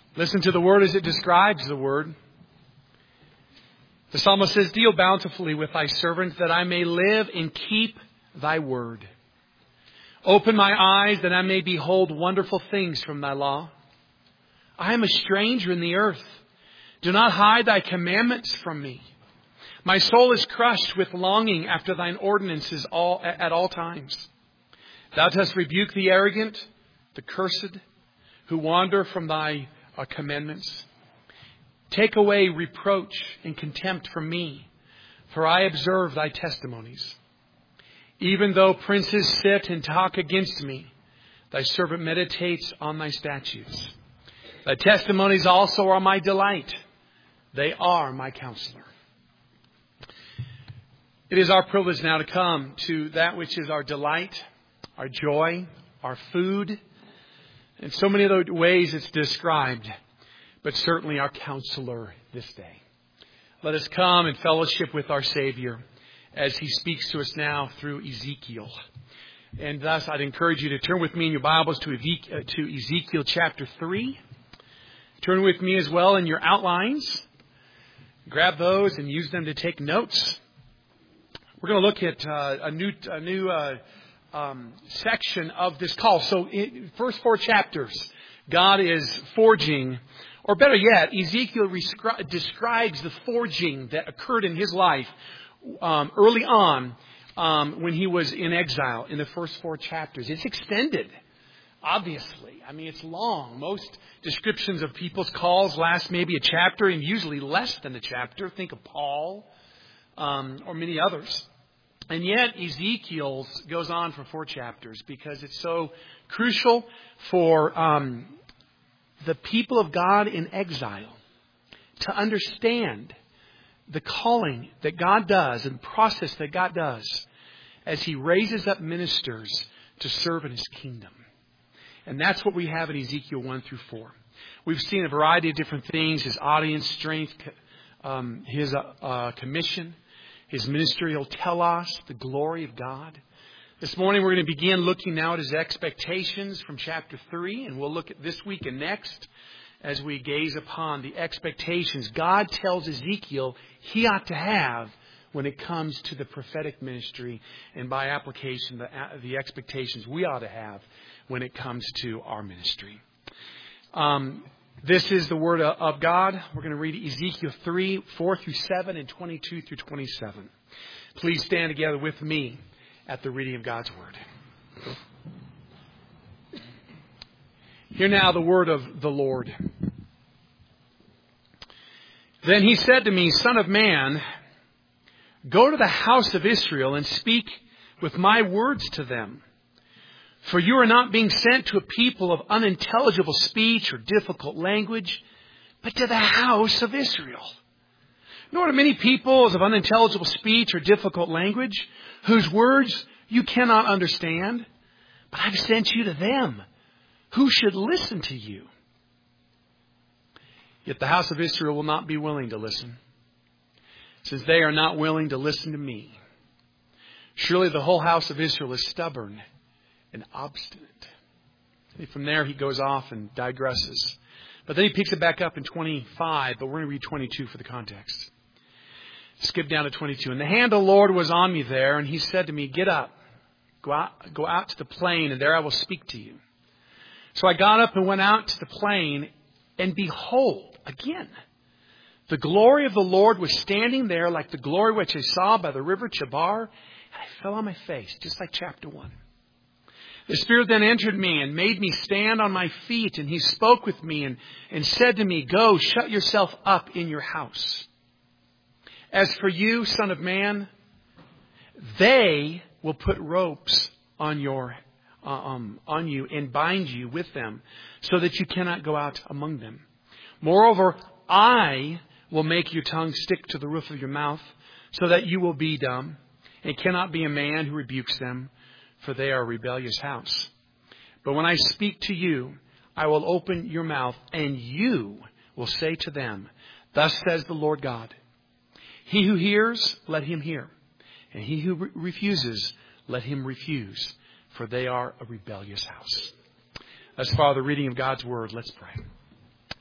Listen to the word as it describes the word. The psalmist says, "Deal bountifully with thy servant, that I may live and keep thy word. Open my eyes, that I may behold wonderful things from thy law. I am a stranger in the earth. Do not hide thy commandments from me. My soul is crushed with longing after thine ordinances at all times. Thou dost rebuke the arrogant, the cursed, who wander from thy commandments. Take away reproach and contempt from me, for I observe thy testimonies. Even though princes sit and talk against me, thy servant meditates on thy statutes. Thy testimonies also are my delight. They are my counselor." It is our privilege now to come to that which is our delight, our joy, our food. In so many other ways it's described, but certainly our counselor this day. Let us come in fellowship with our Savior as He speaks to us now through Ezekiel. And thus I'd encourage you to turn with me in your Bibles to Ezekiel chapter 3. Turn with me as well in your outlines. Grab those and use them to take notes. We're going to look at a new section of this call. So, first 4 chapters, God is forging, or better yet, Ezekiel describes the forging that occurred in his life early on when he was in exile in the first 4 chapters. It's extended, obviously. I mean, it's long. Most descriptions of people's calls last maybe a chapter and usually less than a chapter. Think of Paul or many others. And yet Ezekiel's goes on for 4 chapters because it's so crucial for the people of God in exile to understand the calling that God does and the process that God does as He raises up ministers to serve in His kingdom. And that's what we have in Ezekiel 1 through 4. We've seen a variety of different things: His audience strength, His commission, His ministerial telos, the glory of God. This morning we're going to begin looking now at His expectations from chapter 3. And we'll look at this week and next as we gaze upon the expectations God tells Ezekiel he ought to have when it comes to the prophetic ministry. And by application, the expectations we ought to have when it comes to our ministry. This is the Word of God. We're going to read Ezekiel 3, 4 through 7, and 22 through 27. Please stand together with me at the reading of God's Word. Hear now the word of the Lord. Then He said to me, "Son of man, go to the house of Israel and speak with my words to them. For you are not being sent to a people of unintelligible speech or difficult language, but to the house of Israel. Nor to many peoples of unintelligible speech or difficult language, whose words you cannot understand, but I've sent you to them, who should listen to you. Yet the house of Israel will not be willing to listen, since they are not willing to listen to me. Surely the whole house of Israel is stubborn and obstinate." And from there he goes off and digresses. But then he picks it back up in 25, but we're going to read 22 for the context. Skip down to 22. "And the hand of the Lord was on me there, and He said to me, Get up, go out to the plain, and there I will speak to you. So I got up and went out to the plain, and behold, again, the glory of the Lord was standing there like the glory which I saw by the river Chebar, and I fell on my face, just like chapter 1. The Spirit then entered me and made me stand on my feet, and He spoke with me and said to me, Go, shut yourself up in your house. As for you, son of man, they will put ropes on you and bind you with them, so that you cannot go out among them. Moreover, I will make your tongue stick to the roof of your mouth, so that you will be dumb, and cannot be a man who rebukes them, for they are a rebellious house. But when I speak to you, I will open your mouth, and you will say to them, Thus says the Lord God. He who hears, let him hear. And he who refuses, let him refuse. For they are a rebellious house." As far as the reading of God's Word, let's pray.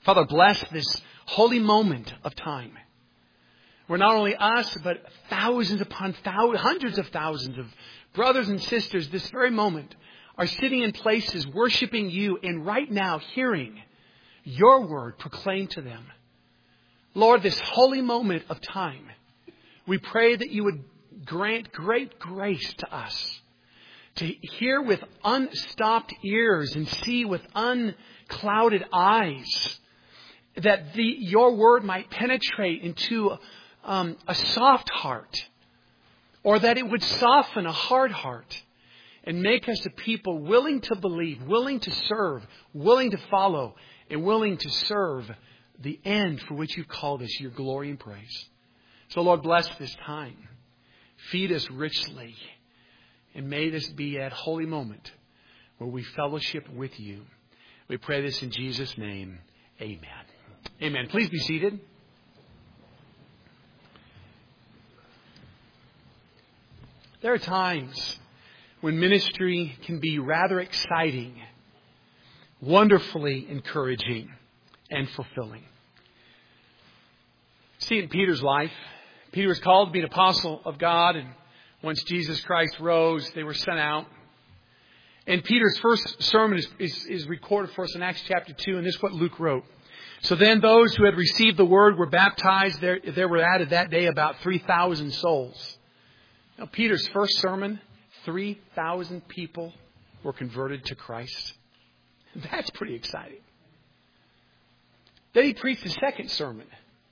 Father, bless this holy moment of time, where not only us, but thousands upon thousands, hundreds of thousands of brothers and sisters this very moment are sitting in places worshiping you and right now hearing your word proclaimed to them. Lord, this holy moment of time, we pray that you would grant great grace to us to hear with unstopped ears and see with unclouded eyes, that your word might penetrate into a soft heart, or that it would soften a hard heart and make us a people willing to believe, willing to serve, willing to follow, and willing to serve the end for which you've called us, your glory and praise. So Lord, bless this time. Feed us richly. And may this be that holy moment where we fellowship with you. We pray this in Jesus' name. Amen. Amen. Please be seated. There are times when ministry can be rather exciting, wonderfully encouraging, and fulfilling. See, in Peter's life, Peter was called to be an apostle of God, and once Jesus Christ rose, they were sent out. And Peter's first sermon is recorded for us in Acts chapter 2, and this is what Luke wrote. So then those who had received the word were baptized. There were added that day about 3,000 souls. Now, Peter's first sermon, 3,000 people were converted to Christ. That's pretty exciting. Then he preached his second sermon.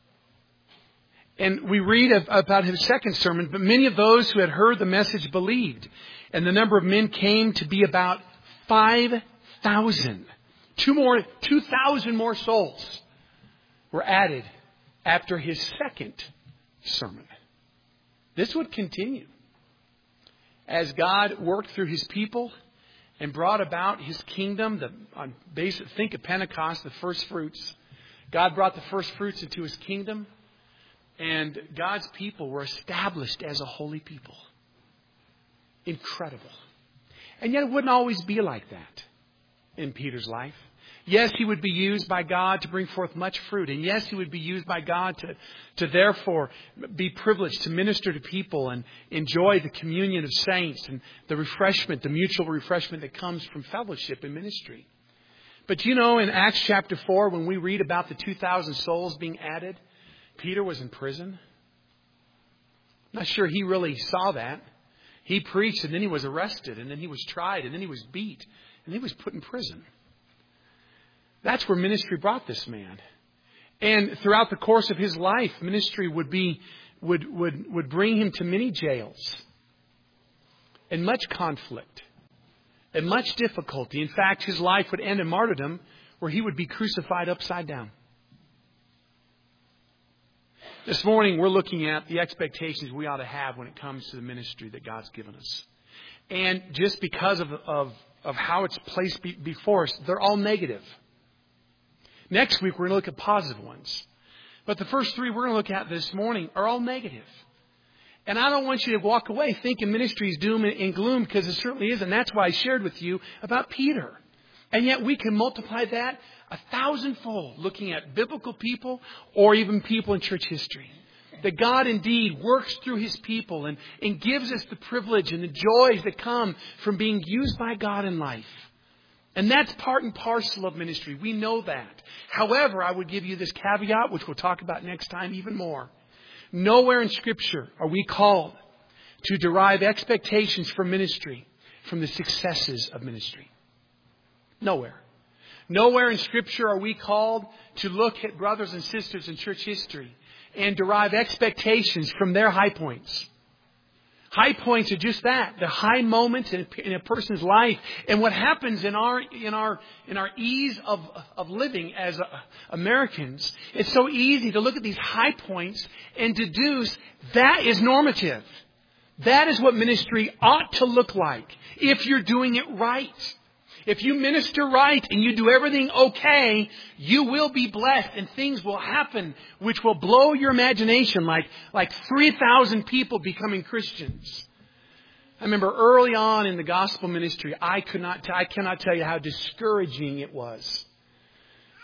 And we read about his second sermon, but many of those who had heard the message believed. And the number of men came to be about 5,000. 2,000 more souls were added after his second sermon. This would continue as God worked through his people and brought about his kingdom. Think of Pentecost, the first fruits. God brought the first fruits into his kingdom, and God's people were established as a holy people. Incredible. And yet it wouldn't always be like that in Peter's life. Yes, he would be used by God to bring forth much fruit. And yes, he would be used by God to therefore be privileged to minister to people and enjoy the communion of saints and the refreshment, the mutual refreshment that comes from fellowship and ministry. But you know, in Acts chapter 4, when we read about the 2,000 souls being added, Peter was in prison. I'm not sure he really saw that. He preached, and then he was arrested, and then he was tried, and then he was beat, and he was put in prison. That's where ministry brought this man. And throughout the course of his life, ministry would bring him to many jails and much conflict and much difficulty. In fact, his life would end in martyrdom, where he would be crucified upside down. This morning, we're looking at the expectations we ought to have when it comes to the ministry that God's given us. And just because of how it's placed before us, they're all negative. Next week, we're going to look at positive ones. But the first three we're going to look at this morning are all negative. And I don't want you to walk away thinking ministry is doom and gloom, because it certainly isn't. That's why I shared with you about Peter. And yet we can multiply that 1,000-fold, looking at biblical people or even people in church history. That God indeed works through his people and gives us the privilege and the joys that come from being used by God in life. And that's part and parcel of ministry. We know that. However, I would give you this caveat, which we'll talk about next time even more. Nowhere in Scripture are we called to derive expectations for ministry from the successes of ministry. Nowhere. Nowhere in Scripture are we called to look at brothers and sisters in church history and derive expectations from their high points. High points are just that, the high moments in a person's life. And what happens in our ease of living as Americans, it's so easy to look at these high points and deduce that is normative. That is what ministry ought to look like if you're doing it right. If you minister right and you do everything okay, you will be blessed and things will happen which will blow your imagination, like 3,000 people becoming Christians. I remember early on in the gospel ministry, I cannot tell you how discouraging it was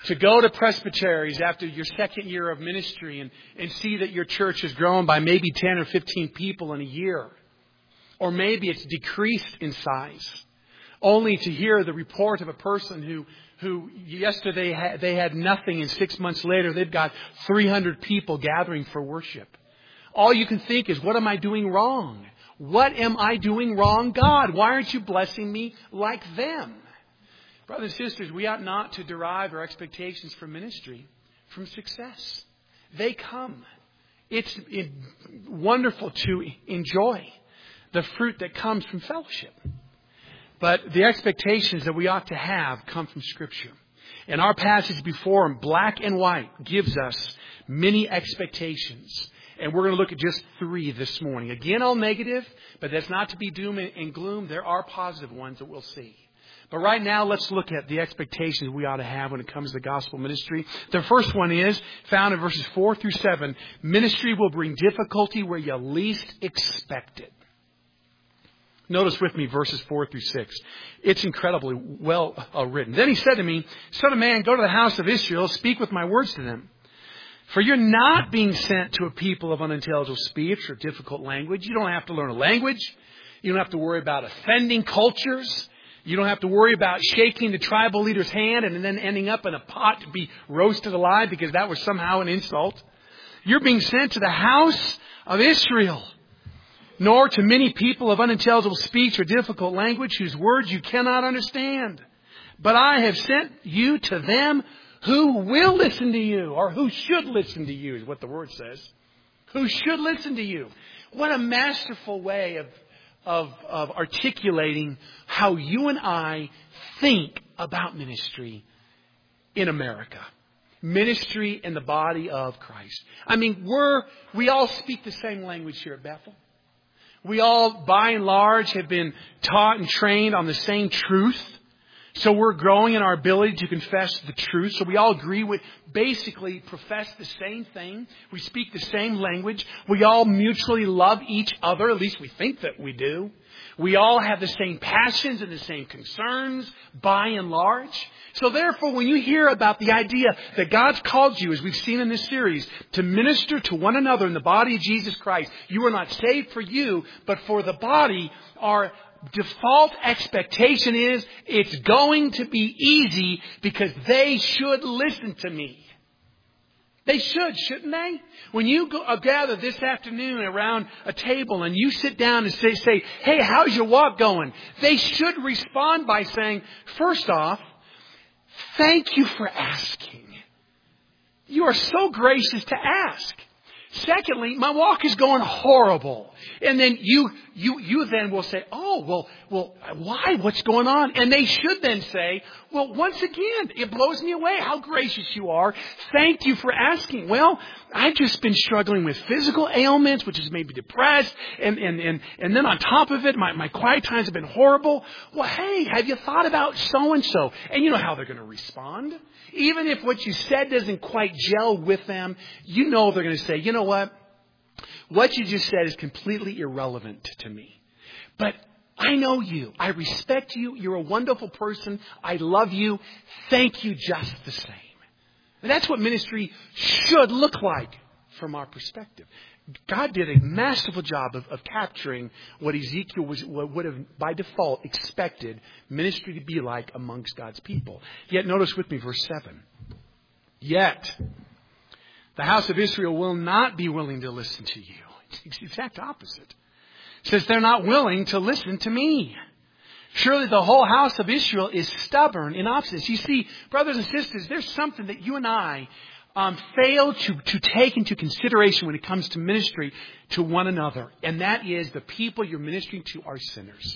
To go to presbyteries after your second year of ministry and see that your church has grown by maybe 10 or 15 people in a year. Or maybe it's decreased in size. Only to hear the report of a person who yesterday they had nothing and 6 months later they've got 300 people gathering for worship. All you can think is, what am I doing wrong? What am I doing wrong, God? Why aren't you blessing me like them? Brothers and sisters, we ought not to derive our expectations for ministry from success. They come. It's wonderful to enjoy the fruit that comes from fellowship. But the expectations that we ought to have come from Scripture. And our passage before them, black and white, gives us many expectations. And we're going to look at just 3 this morning. Again, all negative, but that's not to be doom and gloom. There are positive ones that we'll see. But right now, let's look at the expectations we ought to have when it comes to gospel ministry. The first one is found in verses 4 through 7. Ministry will bring difficulty where you least expect it. Notice with me verses 4 through 6. It's incredibly well written. Then he said to me, Son of man, go to the house of Israel, speak with my words to them. For you're not being sent to a people of unintelligible speech or difficult language. You don't have to learn a language. You don't have to worry about offending cultures. You don't have to worry about shaking the tribal leader's hand and then ending up in a pot to be roasted alive because that was somehow an insult. You're being sent to the house of Israel, nor to many people of unintelligible speech or difficult language whose words you cannot understand. But I have sent you to them who will listen to you, or who should listen to you is what the word says. Who should listen to you. What a masterful way of articulating how you and I think about ministry in America. Ministry in the body of Christ. I mean, we all speak the same language here at Bethel. We all, by and large, have been taught and trained on the same truth. So we're growing in our ability to confess the truth. So we all agree with, basically profess the same thing. We speak the same language. We all mutually love each other. At least we think that we do. We all have the same passions and the same concerns, by and large. So therefore, when you hear about the idea that God's called you, as we've seen in this series, to minister to one another in the body of Jesus Christ, you are not saved for you, but for the body. Our default expectation is it's going to be easy because they should listen to me. They should, shouldn't they? When you gather this afternoon around a table and you sit down and say, hey, how's your walk going? They should respond by saying, first off, thank you for asking. You are so gracious to ask. Secondly, my walk is going horrible. And then you then will say, oh, well, why? What's going on? And they should then say, well, once again, it blows me away how gracious you are. Thank you for asking. Well, I've just been struggling with physical ailments, which has made me depressed. And then on top of it, my quiet times have been horrible. Well, hey, have you thought about so-and-so? And you know how they're going to respond. Even if what you said doesn't quite gel with them, you know they're going to say, you know what? What you just said is completely irrelevant to me. But I know you. I respect you. You're a wonderful person. I love you. Thank you just the same. And that's what ministry should look like from our perspective. God did a masterful job of capturing what Ezekiel would have by default expected ministry to be like amongst God's people. Yet notice with me verse 7. Yet the house of Israel will not be willing to listen to you. It's the exact opposite. It says they're not willing to listen to me. Surely the whole house of Israel is stubborn in obstinance. You see, brothers and sisters, there's something that you and I fail to take into consideration when it comes to ministry to one another. And that is the people you're ministering to are sinners.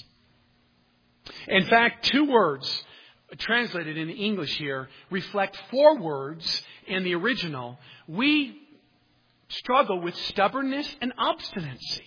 In fact, 2 words translated in English here reflect 4 words in the original. We struggle with stubbornness and obstinacy.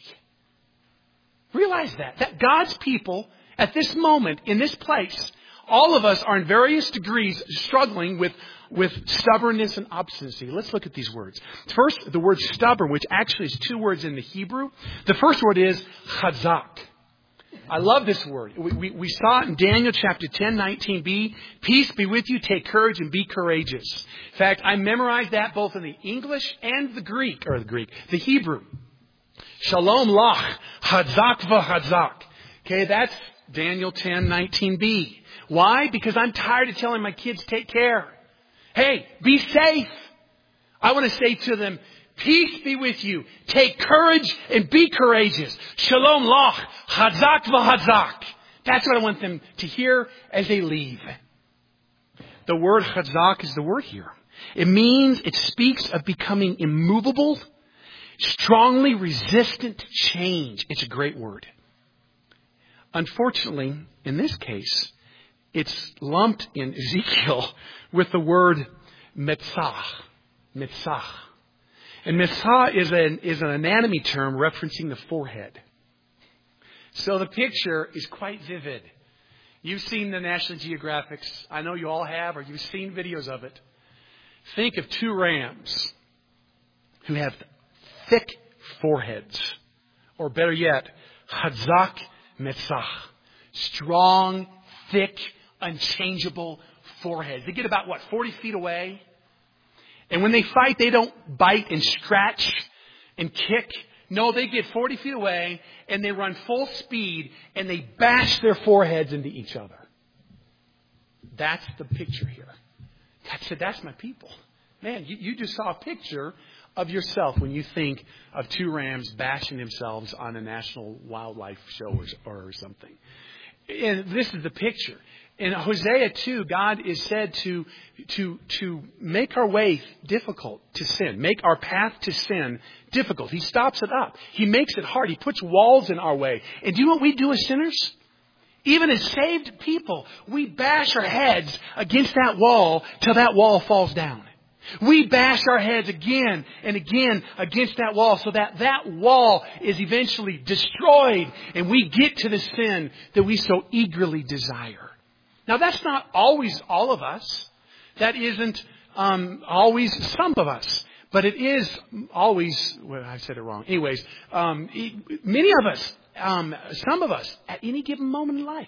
Realize that God's people at this moment, in this place, all of us are in various degrees struggling with stubbornness and obstinacy. Let's look at these words. First, the word stubborn, which actually is 2 words in the Hebrew. The first word is chazak. I love this word. We saw it in Daniel chapter 10, 19b. Peace be with you. Take courage and be courageous. In fact, I memorized that both in the English and the Hebrew. Shalom lach, hadzak v'hadzak. Okay, that's Daniel 10, 19b. Why? Because I'm tired of telling my kids, take care. Hey, be safe. I want to say to them, peace be with you. Take courage and be courageous. Shalom lach, hadzak v'hadzak. That's what I want them to hear as they leave. The word hadzak is the word here. It speaks of becoming immovable, strongly resistant to change. It's a great word. Unfortunately, in this case, it's lumped in Ezekiel with the word metzah. Metzah. And metzah is an anatomy term referencing the forehead. So the picture is quite vivid. You've seen the National Geographics. I know you all have, or you've seen videos of it. Think of two rams who have thick foreheads. Or better yet, hadzak metzah. Strong, thick, unchangeable foreheads. They get about, 40 feet away? And when they fight, they don't bite and scratch and kick. No, they get 40 feet away and they run full speed and they bash their foreheads into each other. That's the picture here. God said, that's my people. Man, you just saw a picture of yourself when you think of two rams bashing themselves on a national wildlife show or something. And this is the picture. In Hosea 2, God is said to make our way difficult to sin, make our path to sin difficult. He stops it up. He makes it hard. He puts walls in our way. And do you know what we do as sinners? Even as saved people, we bash our heads against that wall till that wall falls down. We bash our heads again and again against that wall so that wall is eventually destroyed and we get to the sin that we so eagerly desire. Now, that's not always all of us. That isn't always some of us. But it is always, well, I said it wrong. Anyways, many of us, some of us, at any given moment in life,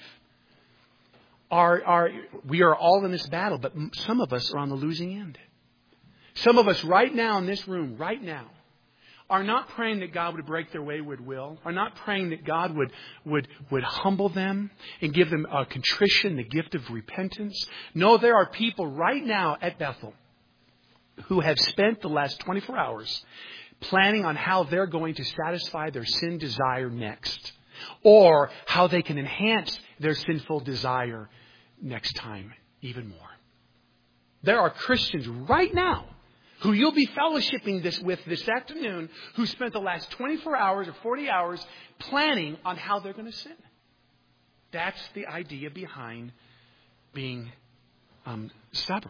we are all in this battle, but some of us are on the losing end. Some of us right now in this room, right now, are not praying that God would break their wayward will, are not praying that God would humble them and give them a contrition, the gift of repentance. No, there are people right now at Bethel who have spent the last 24 hours planning on how they're going to satisfy their sin desire next, or how they can enhance their sinful desire next time even more. There are Christians right now who you'll be fellowshipping with this afternoon, who spent the last 24 hours or 40 hours planning on how they're going to sin. That's the idea behind being stubborn.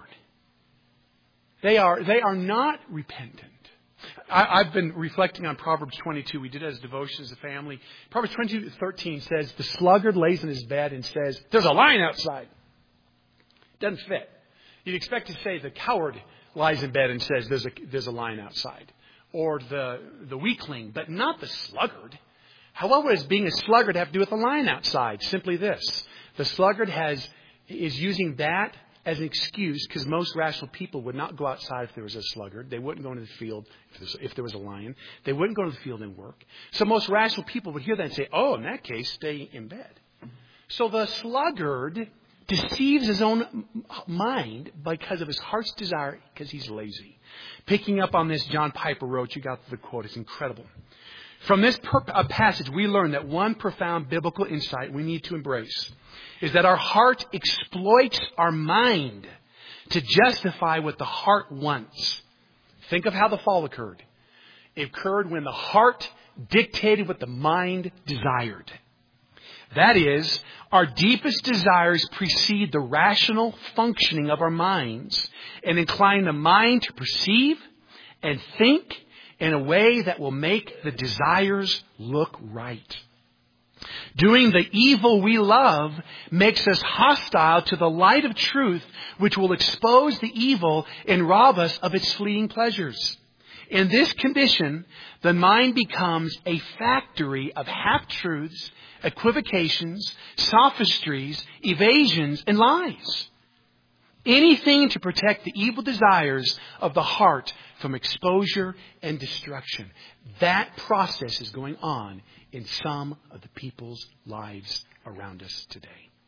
They are not repentant. I've been reflecting on Proverbs 22. We did it as devotion as a family. Proverbs 22:13 says, the sluggard lays in his bed and says, there's a lion outside. Doesn't fit. You'd expect to say the coward lies in bed and says there's a lion outside, or the weakling, but not the sluggard. However, does being a sluggard have to do with a lion outside? Simply this: the sluggard is using that as an excuse, because most rational people would not go outside if there was a sluggard. They wouldn't go into the field if there was a lion. They wouldn't go to the field and work. So most rational people would hear that and say, "Oh, in that case, stay in bed." So the sluggard deceives his own mind because of his heart's desire, because he's lazy. Picking up on this, John Piper wrote, you got the quote, it's incredible. From this passage, we learn that one profound biblical insight we need to embrace is that our heart exploits our mind to justify what the heart wants. Think of how the fall occurred. It occurred when the heart dictated what the mind desired. That is, our deepest desires precede the rational functioning of our minds and incline the mind to perceive and think in a way that will make the desires look right. Doing the evil we love makes us hostile to the light of truth, which will expose the evil and rob us of its fleeting pleasures. In this condition, the mind becomes a factory of half-truths, equivocations, sophistries, evasions, and lies. Anything to protect the evil desires of the heart from exposure and destruction. That process is going on in some of the people's lives around us today.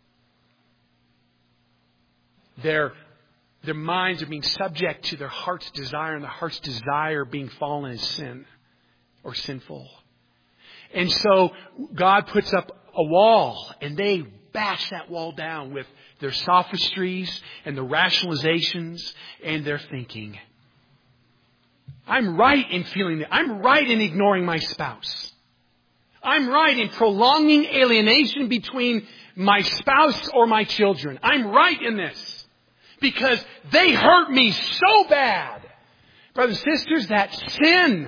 Their minds are being subject to their heart's desire, and the heart's desire being fallen as sin or sinful. And so God puts up a wall, and they bash that wall down with their sophistries and the rationalizations and their thinking. I'm right in feeling that. I'm right in ignoring my spouse. I'm right in prolonging alienation between my spouse or my children. I'm right in this because they hurt me so bad. Brothers and sisters, that's sin.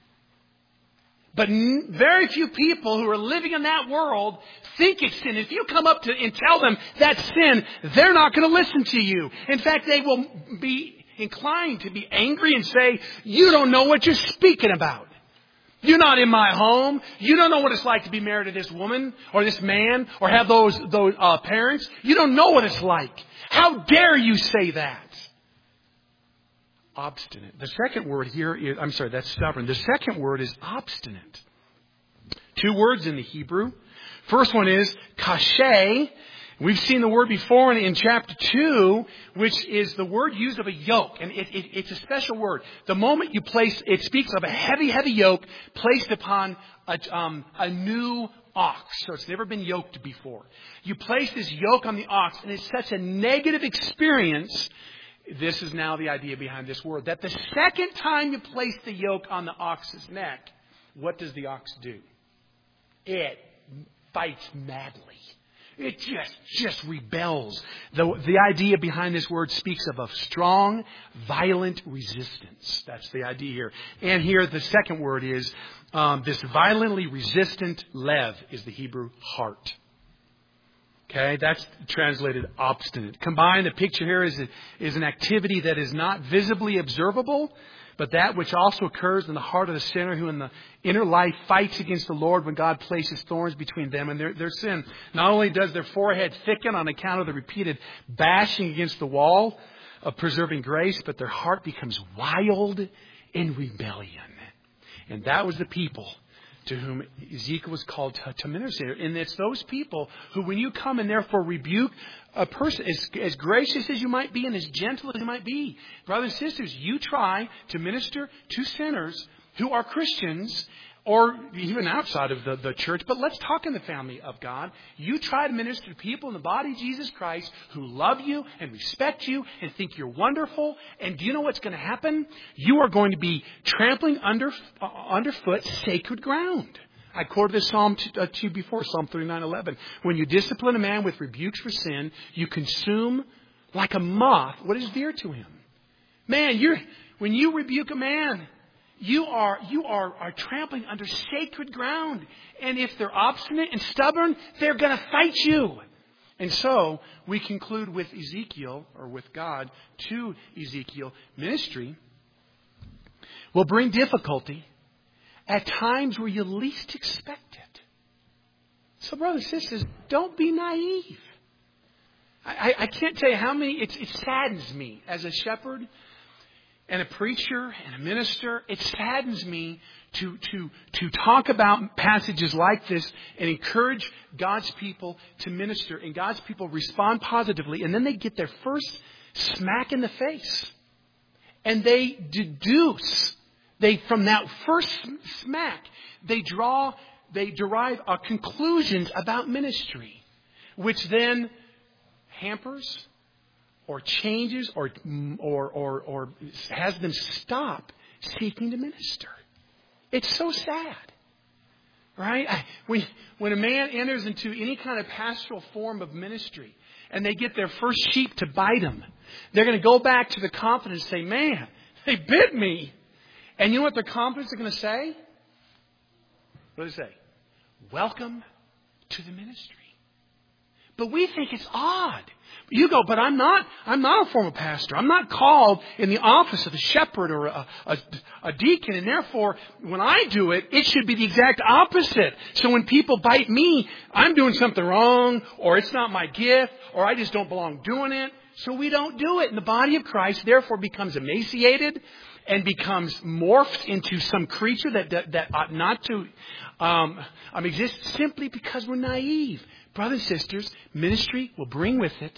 But very few people who are living in that world think it's sin. If you come up to and tell them that's sin, they're not going to listen to you. In fact, they will be inclined to be angry and say, you don't know what you're speaking about. You're not in my home. You don't know what it's like to be married to this woman or this man or have those parents. You don't know what it's like. How dare you say that? Obstinate. The second word here is, that's stubborn. The second word is obstinate. Two words in the Hebrew. First one is kashay. We've seen the word before in chapter 2, which is the word used of a yoke. And it's a special word. The moment you place, it speaks of a heavy, heavy yoke placed upon a new ox. So it's never been yoked before. You place this yoke on the ox, and it's such a negative experience. This is now the idea behind this word. That the second time you place the yoke on the ox's neck, what does the ox do? It fights madly. It just rebels. The idea behind this word speaks of a strong, violent resistance. That's the idea here. And here the second word is this violently resistant lev is the Hebrew heart. Okay, that's translated obstinate. Combined, the picture here is an activity that is not visibly observable, but that which also occurs in the heart of the sinner who in the inner life fights against the Lord when God places thorns between them and their sin. Not only does their forehead thicken on account of the repeated bashing against the wall of preserving grace, but their heart becomes wild in rebellion. And that was the people to whom Ezekiel was called to minister. And it's those people who, when you come and therefore rebuke a person, as gracious as you might be and as gentle as you might be, brothers and sisters, you try to minister to sinners who are Christians or even outside of the church. But let's talk in the family of God. You try to minister to people in the body of Jesus Christ who love you and respect you and think you're wonderful. And do you know what's going to happen? You are going to be trampling underfoot sacred ground. I quoted this psalm to you before, Psalm 39:11. When you discipline a man with rebukes for sin, you consume like a moth what is dear to him. Man, when you rebuke a man, you are trampling under sacred ground. And if they're obstinate and stubborn, they're going to fight you. And so we conclude with Ezekiel, or with God to Ezekiel, ministry will bring difficulty at times where you least expect it. So brothers and sisters, don't be naive. I can't tell you how many, it saddens me as a shepherd and a preacher and a minister. It saddens me to talk about passages like this and encourage God's people to minister, and God's people respond positively, and then they get their first smack in the face, and they deduce. From that first smack, they derive conclusions about ministry, which then hampers or changes or has them stop seeking to minister. It's so sad, right? When a man enters into any kind of pastoral form of ministry and they get their first sheep to bite them, they're going to go back to the confidence and say, man, they bit me. And you know what their confidence are going to say? What do they say? Welcome to the ministry. But we think it's odd. You go, but I'm not a former pastor. I'm not called in the office of a shepherd or a deacon. And therefore, when I do it, it should be the exact opposite. So when people bite me, I'm doing something wrong, or it's not my gift, or I just don't belong doing it. So we don't do it. And the body of Christ, therefore, becomes emaciated and becomes morphed into some creature that ought not to exist simply because we're naive. Brothers and sisters, ministry will bring with it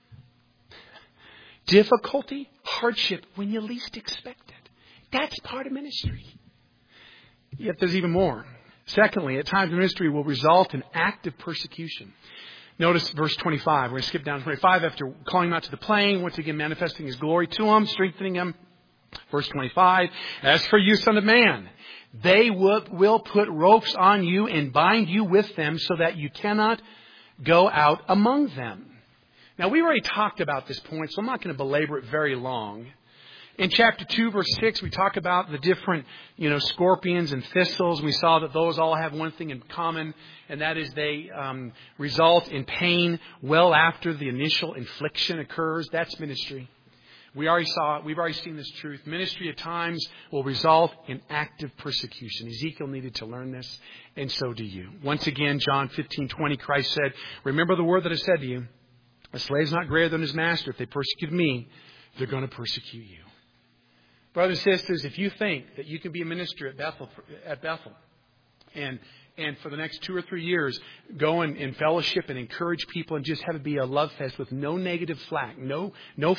difficulty, hardship when you least expect it. That's part of ministry. Yet there's even more. Secondly, at times ministry will result in active persecution. Notice verse 25. We're going to skip down to 25. After calling him out to the plain, once again manifesting his glory to him, strengthening him. Verse 25. As for you, son of man, they will put ropes on you and bind you with them so that you cannot go out among them. Now, we already talked about this point, so I'm not going to belabor it very long. In chapter 2, verse 6, we talk about the different, scorpions and thistles. We saw that those all have one thing in common, and that is they result in pain well after the initial infliction occurs. That's ministry. We already saw it. We've already seen this truth. Ministry at times will result in active persecution. Ezekiel needed to learn this, and so do you. Once again, John 15:20, Christ said, remember the word that I said to you. A slave is not greater than his master. If they persecute me, they're going to persecute you. Brothers and sisters, if you think that you can be a minister at Bethel and for the next 2 or 3 years go and fellowship and encourage people and just have it be a love fest with no negative flack, no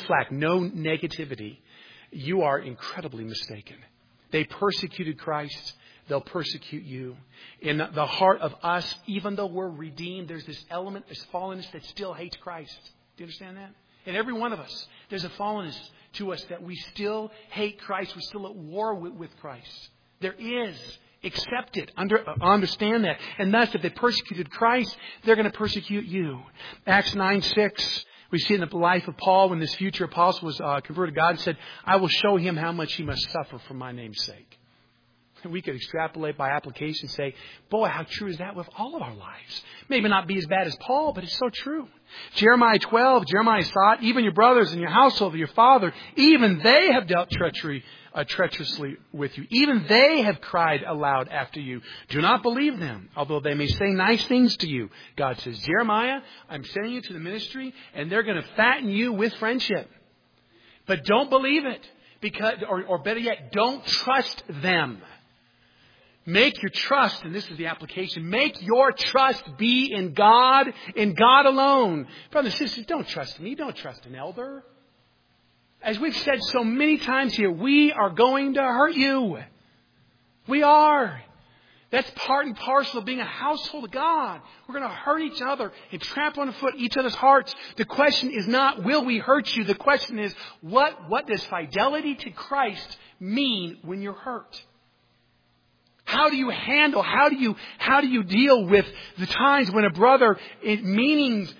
negativity, you are incredibly mistaken. They persecuted Christ. They'll persecute you. In the heart of us, even though we're redeemed, there's this element, this fallenness that still hates Christ. Do you understand that? In every one of us, there's a fallenness to us that we still hate Christ. We're still at war with Christ. There is. Accept it. Understand that. And thus, if they persecuted Christ, they're going to persecute you. Acts 9:6. We see in the life of Paul when this future apostle was converted, God said, I will show him how much he must suffer for my name's sake. We could extrapolate by application and say, boy, how true is that with all of our lives? Maybe not be as bad as Paul, but it's so true. Jeremiah 12, Jeremiah saw it. Even your brothers and your household, your father, even they have dealt treacherously with you. Even they have cried aloud after you. Do not believe them, although they may say nice things to you. God says, Jeremiah, I'm sending you to the ministry, and they're going to fatten you with friendship. But don't believe it. Or better yet, don't trust them. Make your trust, and this is the application, make your trust be in God alone. Brothers and sisters, don't trust me. Don't trust an elder. As we've said so many times here, we are going to hurt you. We are. That's part and parcel of being a household of God. We're going to hurt each other and trample underfoot each other's hearts. The question is not, will we hurt you? The question is, what does fidelity to Christ mean when you're hurt? How do you handle, how do you deal with the times when a brother, you're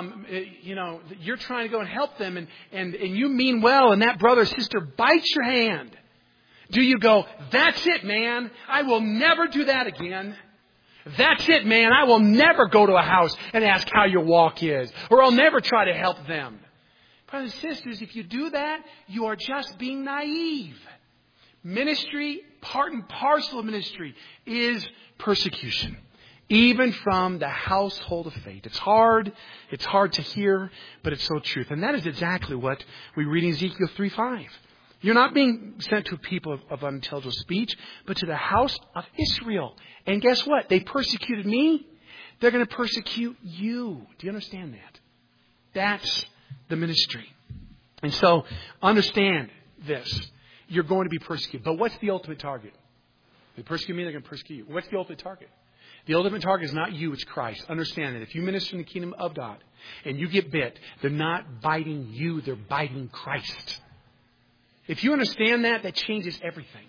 trying to go and help them and you mean well and that brother or sister bites your hand? Do you go, that's it, man, I will never do that again. That's it, man, I will never go to a house and ask how your walk is. Or I'll never try to help them. Brothers and sisters, if you do that, you are just being naive. Ministry, part and parcel of ministry, is persecution. Even from the household of faith. It's hard to hear, but it's so true. And that is exactly what we read in Ezekiel 3:5. You're not being sent to a people of unintelligible speech, but to the house of Israel. And guess what? They persecuted me. They're going to persecute you. Do you understand that? That's the ministry. And so, understand this. You're going to be persecuted. But what's the ultimate target? If they persecute me, they're going to persecute you. What's the ultimate target? The ultimate target is not you, it's Christ. Understand that if you minister in the kingdom of God and you get bit, they're not biting you, they're biting Christ. If you understand that, that changes everything.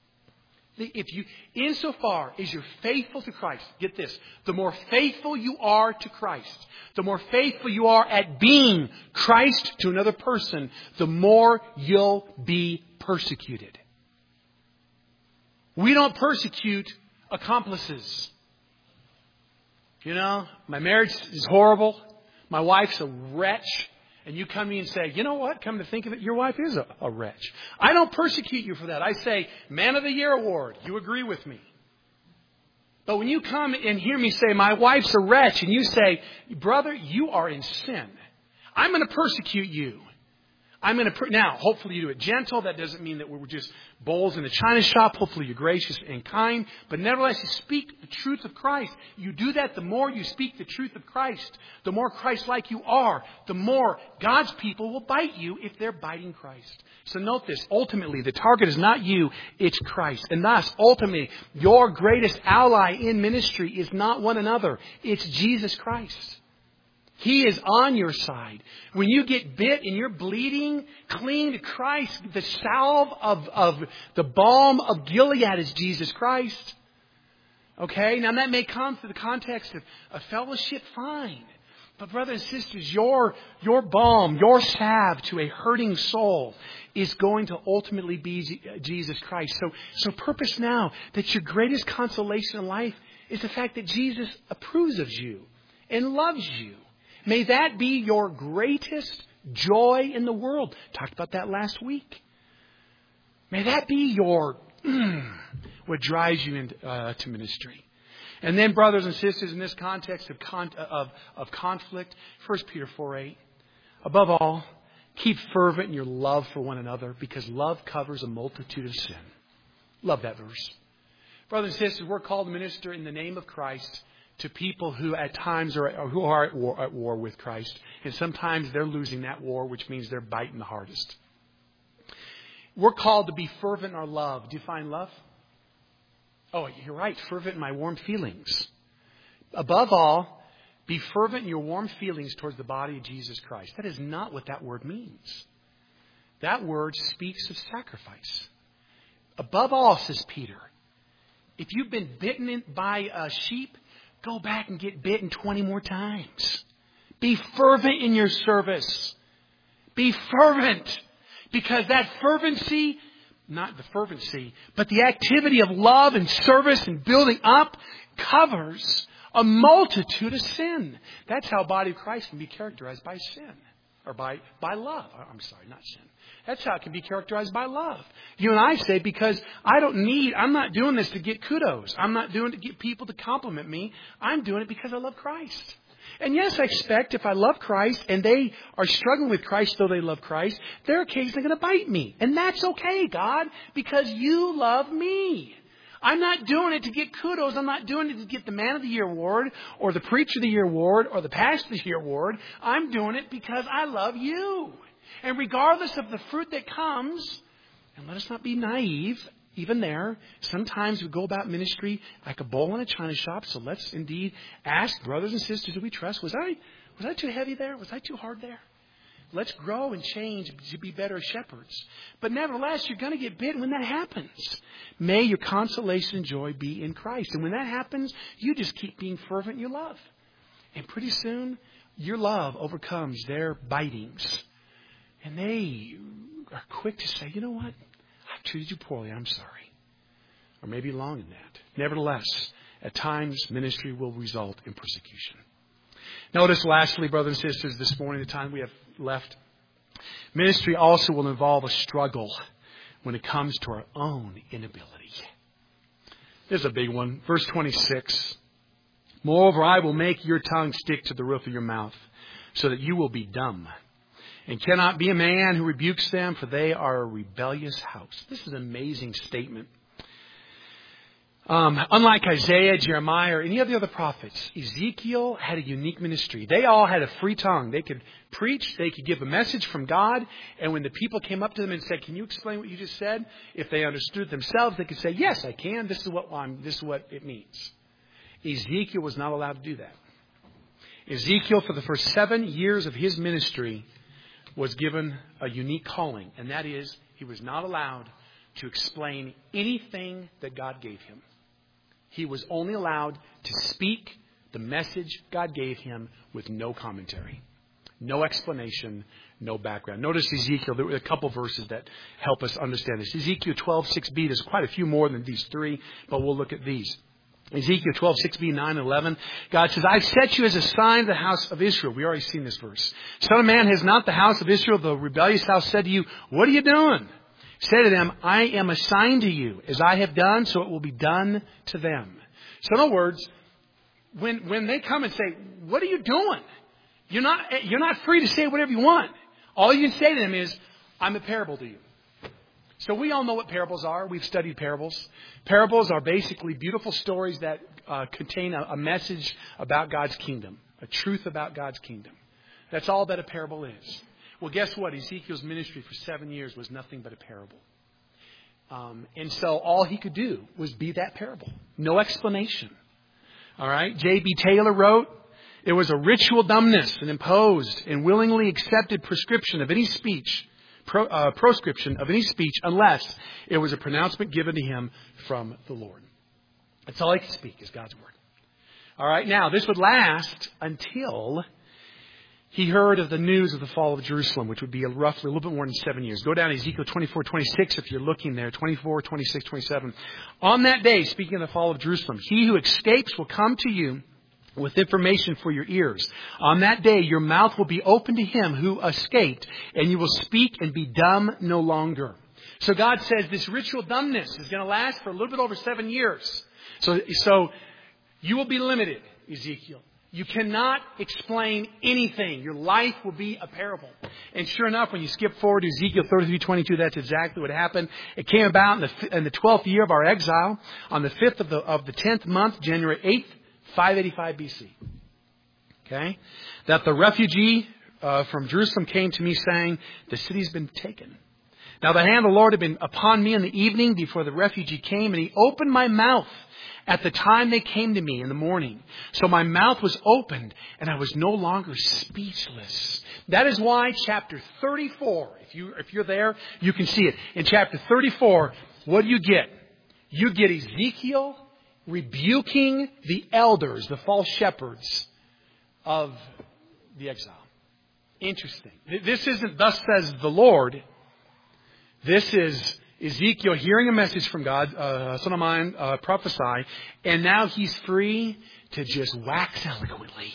Insofar as you're faithful to Christ, get this, the more faithful you are to Christ, the more faithful you are at being Christ to another person, the more you'll be persecuted. We don't persecute accomplices. My marriage is horrible. my wife's a wretch, and you come to me and say, you know what, come to think of it, your wife is a wretch. I don't persecute you for that. I say, Man of the Year award. You agree with me. But when you come and hear me say, my wife's a wretch, and you say, brother, you are in sin, I'm going to persecute you. Now, hopefully you do it gentle. That doesn't mean that we're just bowls in a china shop. Hopefully you're gracious and kind. But nevertheless, you speak the truth of Christ. You do that, the more you speak the truth of Christ, the more Christ-like you are, the more God's people will bite you if they're biting Christ. So note this. Ultimately, the target is not you, it's Christ. And thus, ultimately, your greatest ally in ministry is not one another. It's Jesus Christ. He is on your side. When you get bit and you're bleeding, cling to Christ. The salve of the balm of Gilead is Jesus Christ. Okay? Now that may come through the context of fellowship, fine. But brothers and sisters, your balm, your salve to a hurting soul is going to ultimately be Jesus Christ. So purpose now that your greatest consolation in life is the fact that Jesus approves of you and loves you. May that be your greatest joy in the world. Talked about that last week. May that be your what drives you into ministry. And then, brothers and sisters, in this context of conflict, 1 Peter 4:8. Above all, keep fervent in your love for one another, because love covers a multitude of sin. Love that verse. Brothers and sisters, we're called to minister in the name of Christ to people who at times are at war with Christ. And sometimes they're losing that war, which means they're biting the hardest. We're called to be fervent in our love. Do you find love? Oh, you're right. Fervent in my warm feelings. Above all, be fervent in your warm feelings towards the body of Jesus Christ. That is not what that word means. That word speaks of sacrifice. Above all, says Peter, if you've been bitten by a sheep, go back and get bitten 20 more times. Be fervent in your service. Be fervent. Because that fervency, not the fervency, but the activity of love and service and building up covers a multitude of sin. That's how the body of Christ can be characterized by sin. Or by love. I'm sorry, not sin. That's how it can be characterized by love. You and I say, because I'm not doing this to get kudos. I'm not doing it to get people to compliment me. I'm doing it because I love Christ. And yes, I expect if I love Christ and they are struggling with Christ, though they love Christ, they're occasionally going to bite me. And that's okay, God, because you love me. I'm not doing it to get kudos. I'm not doing it to get the Man of the Year award or the Preacher of the Year award or the Pastor of the Year award. I'm doing it because I love you. And regardless of the fruit that comes, and let us not be naive, even there, sometimes we go about ministry like a bowl in a china shop. So let's indeed ask brothers and sisters who we trust, was I too heavy there? Was I too hard there? Let's grow and change to be better shepherds. But nevertheless, you're going to get bitten when that happens. May your consolation and joy be in Christ. And when that happens, you just keep being fervent in your love. And pretty soon, your love overcomes their bitings. And they are quick to say, you know what? I've treated you poorly. I'm sorry. Or maybe long in that. Nevertheless, at times, ministry will result in persecution. Notice lastly, brothers and sisters, this morning, the time we have left, ministry also will involve a struggle when it comes to our own inability. There's a big one. Verse 26. Moreover, I will make your tongue stick to the roof of your mouth, so that you will be dumb, and cannot be a man who rebukes them, for they are a rebellious house. This is an amazing statement. Unlike Isaiah, Jeremiah, or any of the other prophets, Ezekiel had a unique ministry. They all had a free tongue. They could preach. They could give a message from God. And when the people came up to them and said, can you explain what you just said? If they understood themselves, they could say, yes, I can. This is what it means. Ezekiel was not allowed to do that. Ezekiel, for the first 7 years of his ministry, was given a unique calling. And that is, he was not allowed to explain anything that God gave him. He was only allowed to speak the message God gave him with no commentary, no explanation, no background. Notice Ezekiel, there were a couple verses that help us understand this. Ezekiel 12:6b, there's quite a few more than these three, but we'll look at these. Ezekiel 12:6b, 9, 11. God says, I've set you as a sign of the house of Israel. We already seen this verse. Son of man, has not the house of Israel, the rebellious house, said to you, what are you doing? Say to them, I am a sign to you. As I have done, so it will be done to them. So in other words, when they come and say, what are you doing? You're not free to say whatever you want. All you can say to them is, I'm a parable to you. So we all know what parables are. We've studied parables. Parables are basically beautiful stories that contain a message about God's kingdom, a truth about God's kingdom. That's all that a parable is. Well, guess what? Ezekiel's ministry for 7 years was nothing but a parable. And so all he could do was be that parable. No explanation. All right? J.B. Taylor wrote, it was a ritual dumbness, an imposed and willingly accepted prescription of any speech, proscription of any speech, unless it was a pronouncement given to him from the Lord. That's all he could speak is God's word. All right? Now, this would last until he heard of the news of the fall of Jerusalem, which would be roughly a little bit more than 7 years. Go down to Ezekiel 24:26 if you're looking there, 24, 26, 27. On that day, speaking of the fall of Jerusalem, he who escapes will come to you with information for your ears. On that day, your mouth will be open to him who escaped, and you will speak and be dumb no longer. So God says this ritual dumbness is going to last for a little bit over 7 years. So you will be limited, Ezekiel. You cannot explain anything. Your life will be a parable. And sure enough, when you skip forward to Ezekiel 33:22, that's exactly what happened. It came about in the 12th year of our exile, on the 5th of the 10th month, January 8th, 585 BC. Okay? That the refugee from Jerusalem came to me saying, the city's been taken. Now the hand of the Lord had been upon me in the evening before the refugee came, and he opened my mouth at the time they came to me in the morning. So my mouth was opened, and I was no longer speechless. That is why chapter 34, if you're there, you can see it. In chapter 34, what do you get? You get Ezekiel rebuking the elders, the false shepherds of the exile. Interesting. This isn't thus says the Lord. This is Ezekiel hearing a message from God, son of mine, prophesy, and now he's free to just wax eloquently.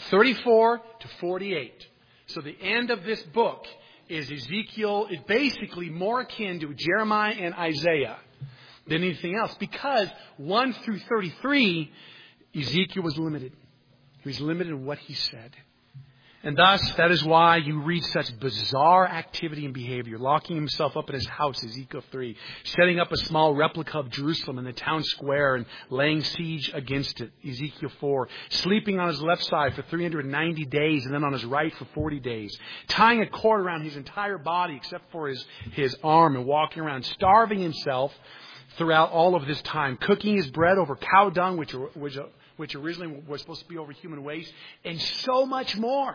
34 to 48. So the end of this book is Ezekiel is basically more akin to Jeremiah and Isaiah than anything else, because 1 through 33, Ezekiel was limited. He was limited in what he said. And thus, that is why you read such bizarre activity and behavior. Locking himself up in his house, Ezekiel 3. Setting up a small replica of Jerusalem in the town square and laying siege against it, Ezekiel 4. Sleeping on his left side for 390 days and then on his right for 40 days. Tying a cord around his entire body except for his arm and walking around. Starving himself throughout all of this time. Cooking his bread over cow dung, which originally was supposed to be over human waste. And so much more.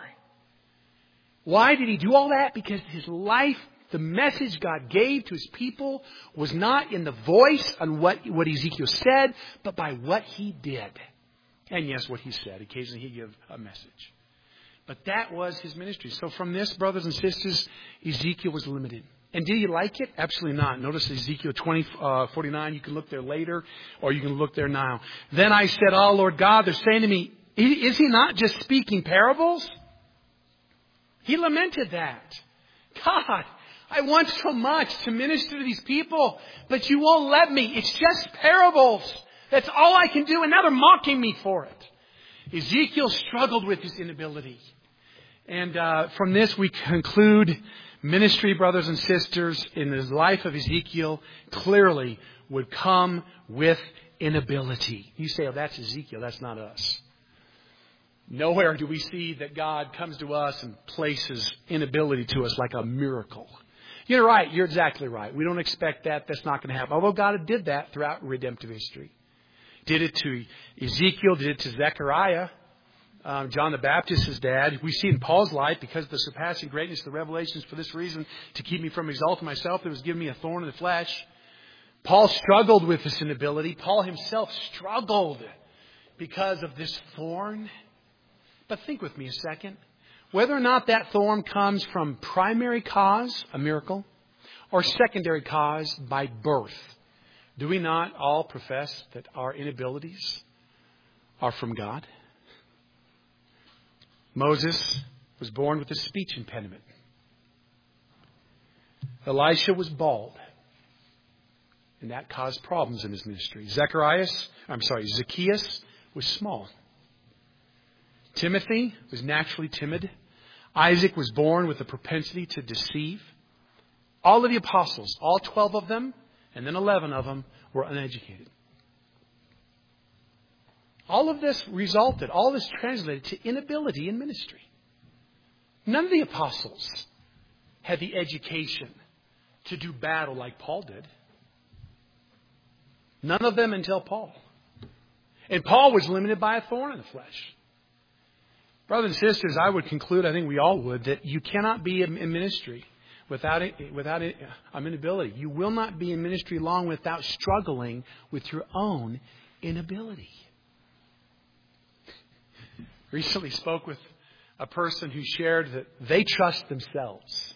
Why did he do all that? Because his life, the message God gave to his people, was not in the voice on what Ezekiel said, but by what he did. And yes, what he said. Occasionally he gave a message. But that was his ministry. So from this, brothers and sisters, Ezekiel was limited. And do you like it? Absolutely not. Notice Ezekiel 20:49. You can look there later, or you can look there now. Then I said, oh, Lord God, they're saying to me, is he not just speaking parables? He lamented that. God, I want so much to minister to these people, but you won't let me. It's just parables. That's all I can do, and now they're mocking me for it. Ezekiel struggled with his inability. And from this we conclude ministry, brothers and sisters, in the life of Ezekiel clearly would come with inability. You say, oh, that's Ezekiel, that's not us. Nowhere do we see that God comes to us and places inability to us like a miracle. You're right. You're exactly right. We don't expect that. That's not going to happen. Although God did that throughout redemptive history. Did it to Ezekiel. Did it to Zechariah. John the Baptist's dad. We see in Paul's life, because of the surpassing greatness of the revelations, for this reason, to keep me from exalting myself, it was given me a thorn in the flesh. Paul struggled with this inability. Paul himself struggled because of this thorn. But think with me a second. Whether or not that thorn comes from primary cause, a miracle, or secondary cause by birth, do we not all profess that our inabilities are from God. Moses was born with a speech impediment. Elisha was bald, and that caused problems in his ministry. Zacchaeus was small. Timothy was naturally timid. Isaac was born with a propensity to deceive. All of the apostles, all 12 of them, and then 11 of them, were uneducated. All of this translated to inability in ministry. None of the apostles had the education to do battle like Paul did. None of them until Paul. And Paul was limited by a thorn in the flesh. Brothers and sisters, I would conclude, I think we all would, that you cannot be in ministry without an inability. You will not be in ministry long without struggling with your own inability. Recently spoke with a person who shared that they trust themselves.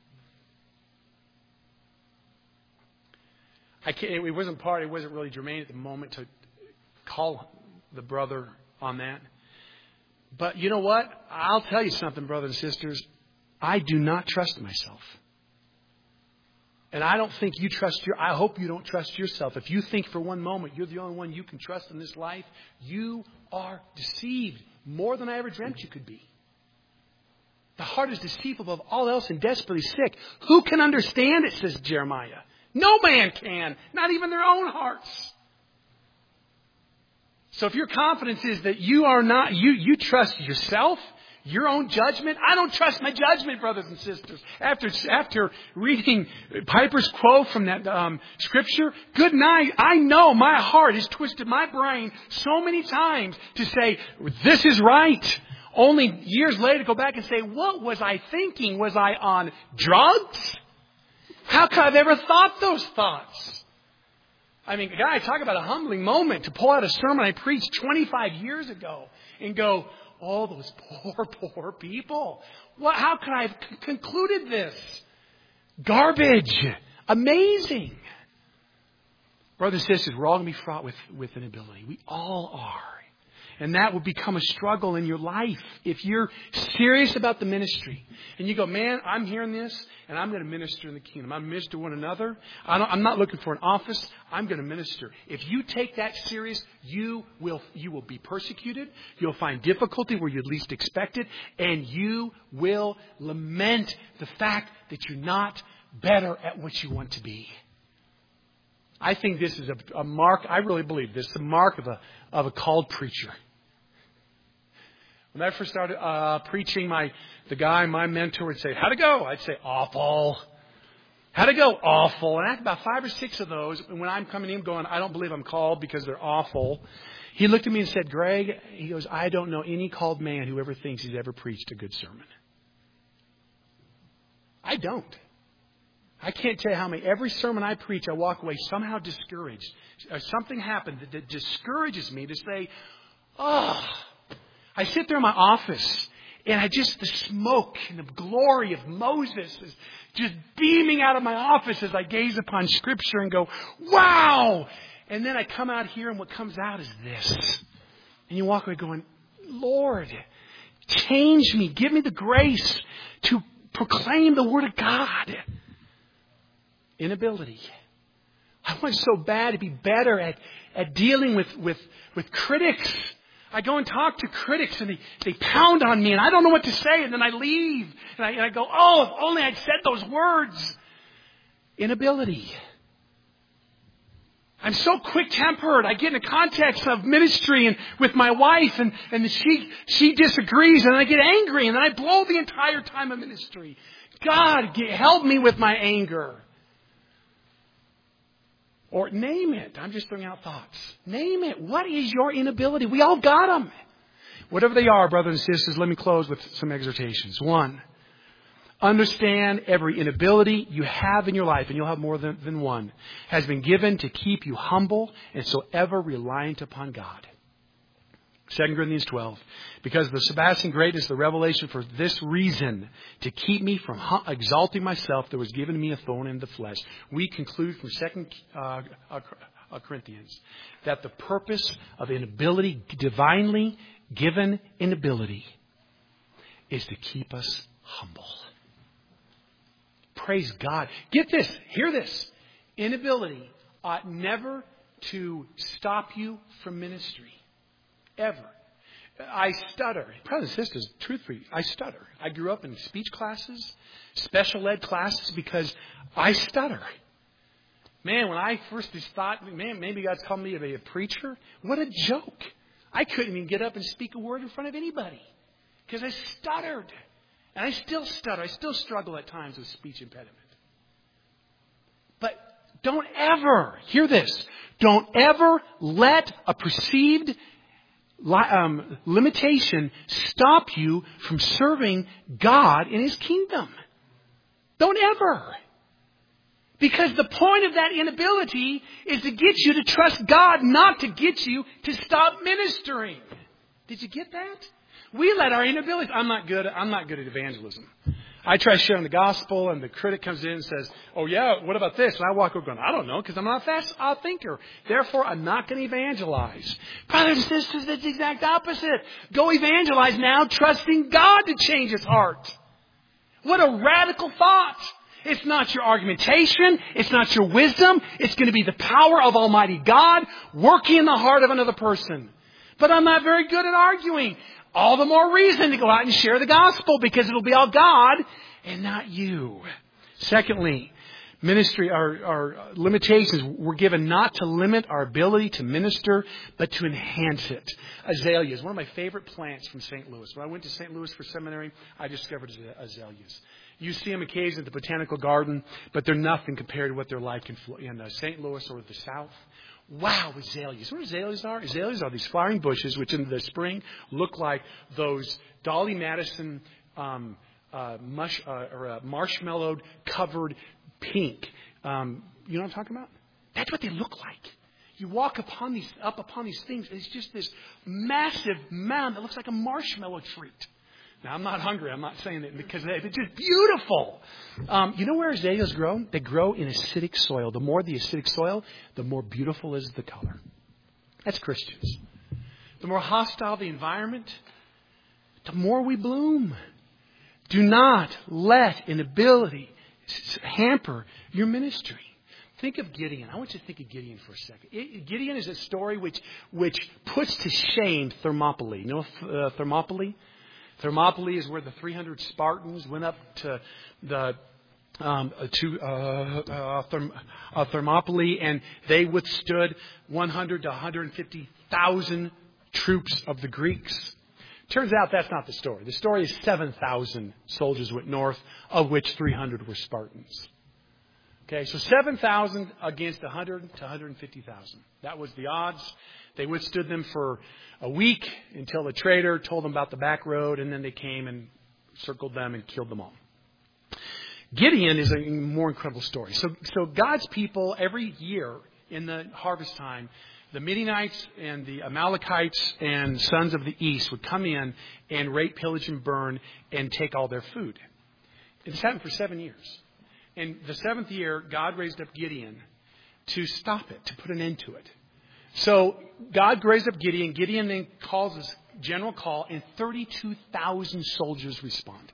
It wasn't really germane at the moment to call the brother on that. But you know what? I'll tell you something, brothers and sisters. I do not trust myself. And I don't think I hope you don't trust yourself. If you think for one moment you're the only one you can trust in this life, you are deceived more than I ever dreamt you could be. The heart is deceitful above all else and desperately sick. Who can understand it, says Jeremiah. No man can, not even their own hearts. So if your confidence is that you are not, you trust yourself, your own judgment. I don't trust my judgment, brothers and sisters. After reading Piper's quote from that scripture, good night. I know my heart has twisted my brain so many times to say, this is right. Only years later go back and say, what was I thinking? Was I on drugs? How could I have ever thought those thoughts? I mean, guys, talk about a humbling moment to pull out a sermon I preached 25 years ago and go, oh, those poor people. How could I have concluded this? Garbage. Amazing. Brothers and sisters, we're all going to be fraught with inability. We all are. And that will become a struggle in your life. If you're serious about the ministry and you go, man, I'm hearing this and I'm going to minister in the kingdom. I'm going to minister to one another. I'm not looking for an office. I'm going to minister. If you take that serious, you will be persecuted. You'll find difficulty where you'd least expect it. And you will lament the fact that you're not better at what you want to be. I think this is a mark. I really believe this is a mark of a called preacher. When I first started preaching, my mentor would say, how'd it go? I'd say, awful. How'd it go? Awful. And I had about 5 or 6 of those. And when I'm coming in going, I don't believe I'm called because they're awful. He looked at me and said, Greg, he goes, I don't know any called man who ever thinks he's ever preached a good sermon. I don't. I can't tell you how many. Every sermon I preach, I walk away somehow discouraged. Something happened that discourages me to say, I sit there in my office and the smoke and the glory of Moses is just beaming out of my office as I gaze upon Scripture and go, wow! And then I come out here and what comes out is this. And you walk away going, Lord, change me. Give me the grace to proclaim the Word of God. Inability. I want so bad to be better at dealing with critics. I go and talk to critics and they pound on me and I don't know what to say and then I leave and I go, oh, if only I'd said those words. Inability. I'm so quick-tempered. I get in a context of ministry and with my wife and she disagrees and I get angry and then I blow the entire time of ministry. God, help me with my anger. Or name it. I'm just throwing out thoughts. Name it. What is your inability? We all got them. Whatever they are, brothers and sisters, let me close with some exhortations. 1, understand every inability you have in your life, and you'll have more than one, has been given to keep you humble and so ever reliant upon God. 2 Corinthians 12. Because of the surpassing greatness of the revelation, for this reason, to keep me from exalting myself, there was given me a thorn in the flesh. We conclude from Corinthians, that the purpose of inability, divinely given inability, is to keep us humble. Praise God. Get this. Hear this. Inability ought never to stop you from ministry. Ever. I stutter. Brothers and sisters, truth for you, I stutter. I grew up in speech classes, special ed classes, because I stutter. Man, when I first just thought, man, maybe God's called me to be a preacher. What a joke. I couldn't even get up and speak a word in front of anybody because I stuttered. And I still stutter. I still struggle at times with speech impediment. But don't ever, hear this, don't ever let a perceived limitation stop you from serving God in His kingdom. Don't ever. Because the point of that inability is to get you to trust God, not to get you to stop ministering. Did you get that? We let our inability. I'm not good at evangelism. I try sharing the gospel, and the critic comes in and says, "Oh yeah, what about this?" And I walk over going, "I don't know, because I'm not a fast thinker. Therefore, I'm not going to evangelize." Brothers and sisters, it's the exact opposite. Go evangelize now, trusting God to change His heart. What a radical thought. It's not your argumentation. It's not your wisdom. It's going to be the power of Almighty God working in the heart of another person. But I'm not very good at arguing. All the more reason to go out and share the gospel, because it'll be all God and not you. Secondly, ministry, our limitations were given not to limit our ability to minister, but to enhance it. Azaleas, one of my favorite plants from St. Louis. When I went to St. Louis for seminary, I discovered azaleas. You see them occasionally at the Botanical Garden, but they're nothing compared to what they're like in St. Louis or the South. Wow, azaleas. What azaleas are? Azaleas are these flowering bushes which in the spring look like those Dolly Madison marshmallow covered pink. You know what I'm talking about? That's what they look like. You walk up upon these things, and it's just this massive mound that looks like a marshmallow treat. Now, I'm not hungry. I'm not saying that because they're just beautiful. You know where azaleas grow? They grow in acidic soil. The more the acidic soil, the more beautiful is the color. That's Christians. The more hostile the environment, the more we bloom. Do not let inability hamper your ministry. Think of Gideon. I want you to think of Gideon for a second. Gideon is a story which puts to shame Thermopylae. You know Thermopylae? Thermopylae is where the 300 Spartans went up to Thermopylae, and they withstood 100 to 150,000 troops of the Greeks. Turns out that's not the story. The story is 7,000 soldiers went north, of which 300 were Spartans. Okay, so 7,000 against 100 to 150,000. That was the odds. They withstood them for a week until the traitor told them about the back road, and then they came and circled them and killed them all. Gideon is a more incredible story. So God's people every year in the harvest time, the Midianites and the Amalekites and sons of the east would come in and rape, pillage, and burn and take all their food. It's happened for 7 years. And the 7th year, God raised up Gideon to stop it, to put an end to it. So God raised up Gideon. Gideon then calls this general call, and 32,000 soldiers respond.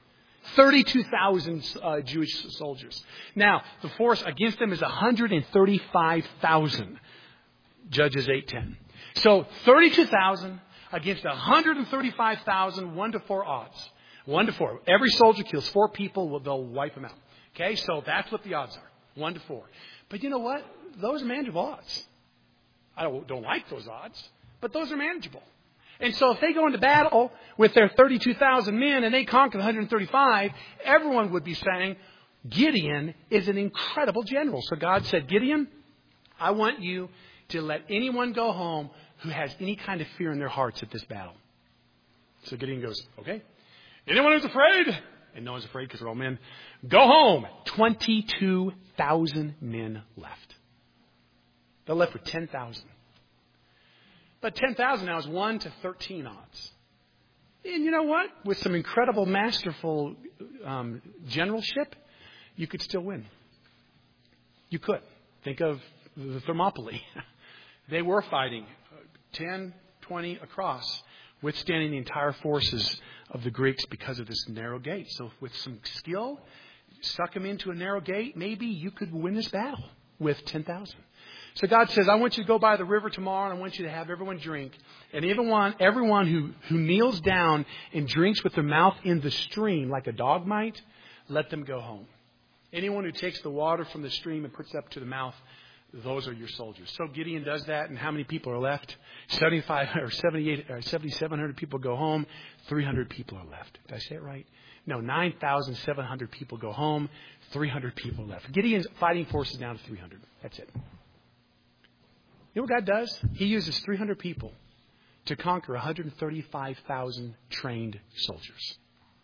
32,000 Jewish soldiers. Now, the force against them is 135,000. Judges 8:10. So 32,000 against 135,000, 1-4 odds. 1-4. Every soldier kills 4 people, they'll wipe them out. Okay, so that's what the odds are. 1-4. But you know what? Those are manageable odds. I don't like those odds, but those are manageable. And so if they go into battle with their 32,000 men and they conquer 135, everyone would be saying, Gideon is an incredible general. So God said, Gideon, I want you to let anyone go home who has any kind of fear in their hearts at this battle. So Gideon goes, okay. Anyone who's afraid? And no one's afraid because they're all men. Go home. 22,000 men left. They're left with 10,000. But 10,000 now is 1-13 odds. And you know what? With some incredible, masterful generalship, you could still win. You could. Think of the Thermopylae. They were fighting 10, 20 across, withstanding the entire forces of the Greeks because of this narrow gate. So with some skill, suck them into a narrow gate, maybe you could win this battle with 10,000. So God says, I want you to go by the river tomorrow, and I want you to have everyone drink. And everyone who kneels down and drinks with their mouth in the stream like a dog might, let them go home. Anyone who takes the water from the stream and puts it up to the mouth, those are your soldiers. So Gideon does that, and how many people are left? 7,700 people go home. 300 people are left. Did I say it right? No, 9,700 people go home. 300 people left. Gideon's fighting force is down to 300. That's it. You know what God does? He uses 300 people to conquer 135,000 trained soldiers.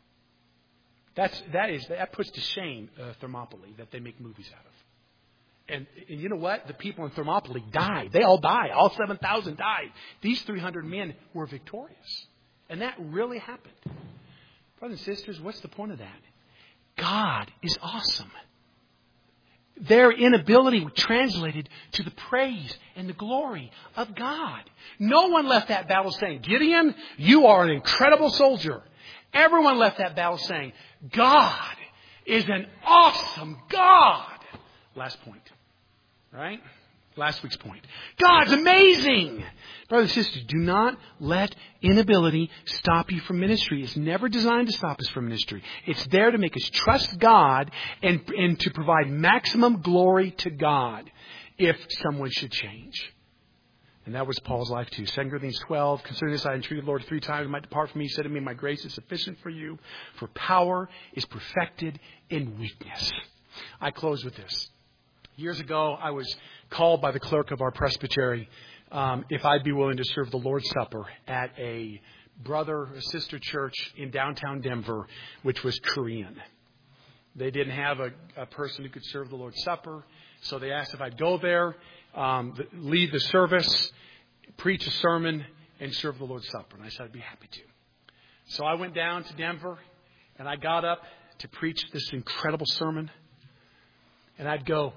That puts to shame Thermopylae that they make movies out of. And you know what? The people in Thermopylae died. They all died. All 7,000 died. These 300 men were victorious. And that really happened. Brothers and sisters, what's the point of that? God is awesome. Their inability translated to the praise and the glory of God. No one left that battle saying, Gideon, you are an incredible soldier. Everyone left that battle saying, God is an awesome God. Last point. Right? Last week's point. God's amazing. Brothers and sisters, do not let inability stop you from ministry. It's never designed to stop us from ministry. It's there to make us trust God and to provide maximum glory to God if someone should change. And that was Paul's life too. 2 Corinthians 12, concerning this I entreated the Lord 3 times, might depart from me. He said to me, my grace is sufficient for you, for power is perfected in weakness. I close with this. Years ago, I was called by the clerk of our presbytery if I'd be willing to serve the Lord's Supper at a brother or sister church in downtown Denver, which was Korean. They didn't have a person who could serve the Lord's Supper, so they asked if I'd go there, lead the service, preach a sermon, and serve the Lord's Supper. And I said I'd be happy to. So I went down to Denver, and I got up to preach this incredible sermon. And I'd go,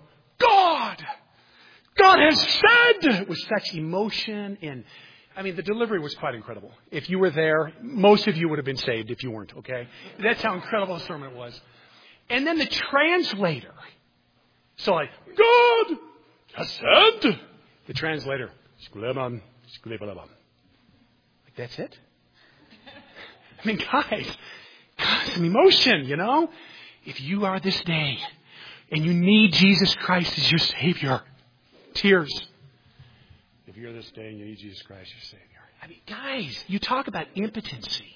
God has said, with such emotion. And I mean, the delivery was quite incredible. If you were there, most of you would have been saved if you weren't, okay? That's how incredible the sermon was. And then the translator. So God has said. The translator. Like, that's it? I mean, guys, some emotion, you know? If you are this day and you need Jesus Christ as your Savior, tears. If you're this day and you need Jesus Christ as your Savior. I mean, guys, you talk about impotency.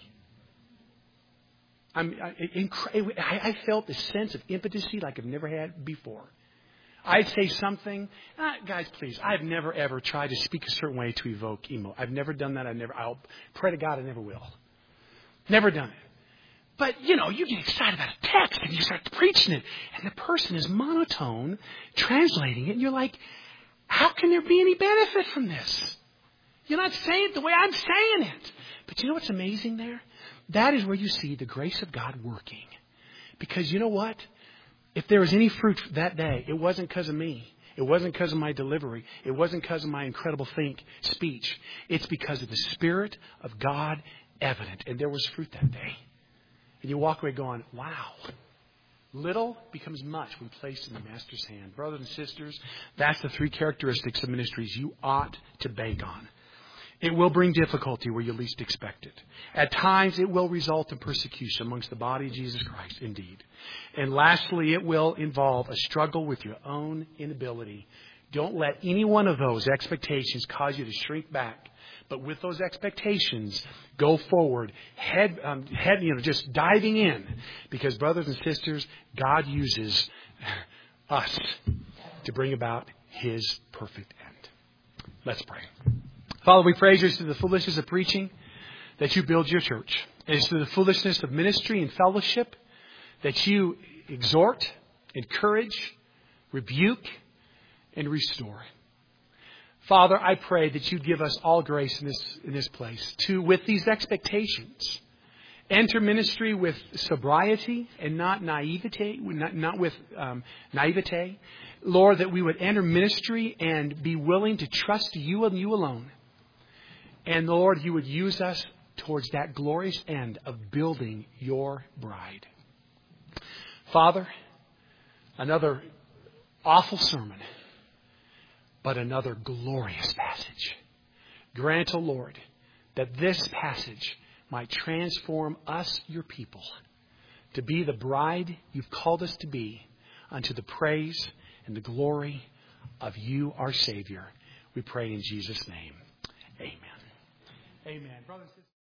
I felt this sense of impotency like I've never had before. I'd say something, guys, please, I've never ever tried to speak a certain way to evoke emo. I've never done that. I'll pray to God I never will. Never done it. But, you know, you get excited about a text and you start preaching it. And the person is monotone, translating it. And you're like, how can there be any benefit from this? You're not saying it the way I'm saying it. But you know what's amazing there? That is where you see the grace of God working. Because you know what? If there was any fruit that day, it wasn't because of me. It wasn't because of my delivery. It wasn't because of my incredible speech. It's because of the Spirit of God evident. And there was fruit that day. And you walk away going, wow. Little becomes much when placed in the Master's hand. Brothers and sisters, that's the 3 characteristics of ministries you ought to bank on. It will bring difficulty where you least expect it. At times, it will result in persecution amongst the body of Jesus Christ, indeed. And lastly, it will involve a struggle with your own inability. Don't let any one of those expectations cause you to shrink back. But with those expectations, go forward, just diving in. Because, brothers and sisters, God uses us to bring about His perfect end. Let's pray. Father, we praise you through the foolishness of preaching that you build your church. And it's through the foolishness of ministry and fellowship that you exhort, encourage, rebuke, and restore. Father, I pray that you give us all grace in this place to, with these expectations, enter ministry with sobriety and not naivete, not with naivete. Lord, that we would enter ministry and be willing to trust you and you alone. And Lord, you would use us towards that glorious end of building your bride. Father, another awful sermon, but another glorious passage. Grant, O Lord, that this passage might transform us, your people, to be the bride you've called us to be, unto the praise and the glory of you, our Savior. We pray in Jesus' name. Amen. Amen. Brothers and sisters.